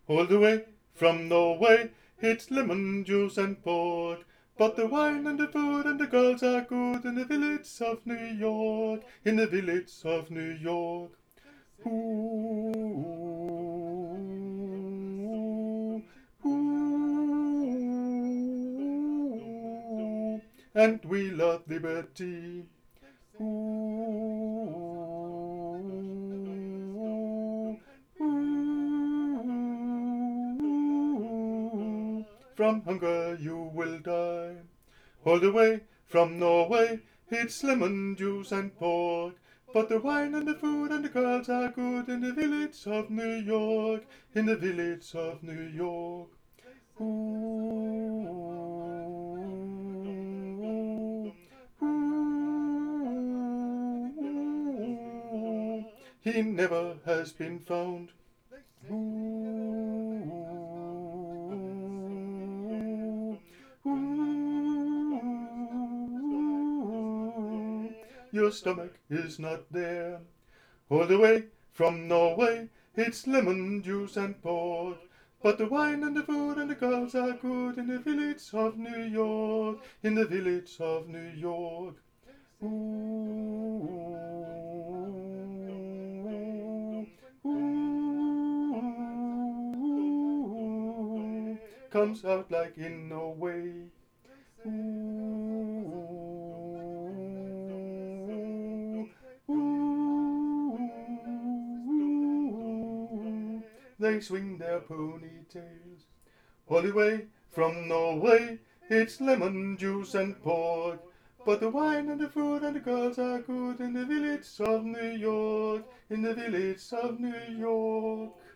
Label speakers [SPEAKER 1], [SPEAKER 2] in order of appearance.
[SPEAKER 1] All the way from Norway, it's lemon juice and pork. But the wine and the food and the girls are good in the village of New York, in the village of New York. Ooh, ooh, and we love liberty. Ooh, ooh, from hunger you will die. All the way from Norway, it's lemon juice and pork. But the wine and the food and the girls are good in the village of New York, in the village of New York. Ooh, ooh, he never has been found. Ooh, ooh, your stomach is not there. All the way from Norway, it's lemon juice and pork. But the wine and the food and the girls are good in the village of New York, in the village of New York. Ooh, ooh, comes out like in Norway. Ooh, ooh, they swing their ponytails. All the way from Norway, it's lemon juice and pork. But the wine and the food and the girls are good in the village of New York, in the village of New York.